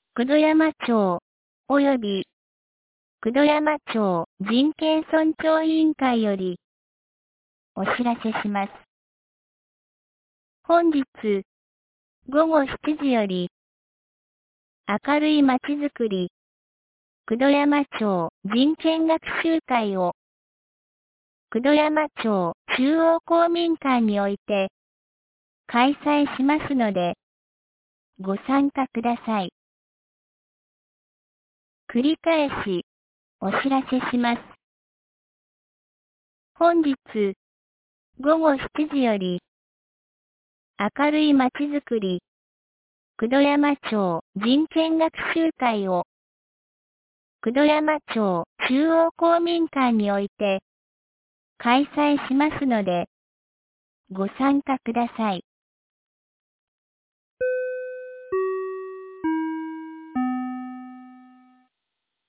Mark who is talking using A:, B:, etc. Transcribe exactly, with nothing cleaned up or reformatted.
A: 九度山町及び九度山町人権尊重委員会よりお知らせします。本日午後しちじより明るいまちづくり九度山町人権学習会を九度山町中央公民館において開催しますのでご参加ください。繰り返しお知らせします。本日午後しちじより明るいまちづくり九度山町人権学習会を九度山町中央公民館において開催しますのでご参加ください。